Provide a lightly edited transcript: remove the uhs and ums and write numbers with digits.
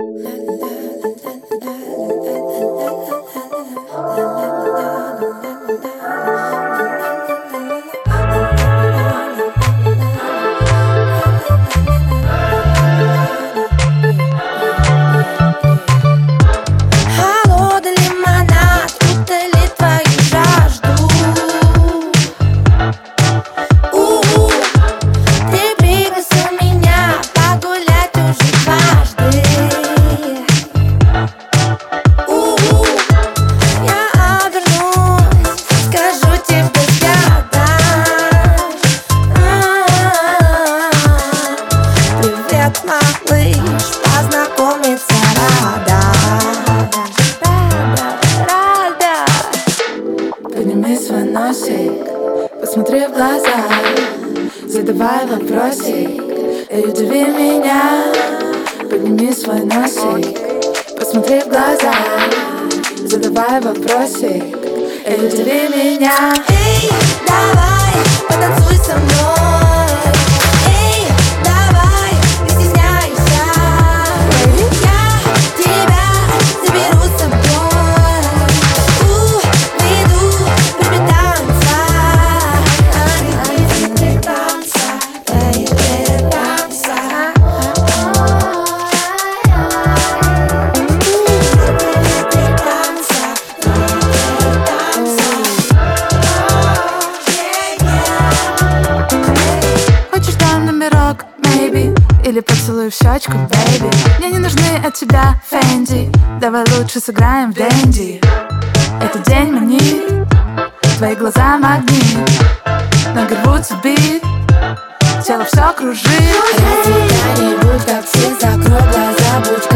Малыш, познакомиться рада. Подними свой носик, посмотри в глаза, задавай вопросик и удиви меня. Подними свой носик, посмотри в глаза, задавай вопросик и удиви меня. Эй, давай, потанцуй со мной. Или поцелуй в щечку, бэйби. Мне не нужны от тебя фэнди. Давай лучше сыграем в дэнди. Этот день манит, твои глаза магнит. Ноги рвутся в бит, тело все кружит. Разве я не будь как все, закрой глаза, будь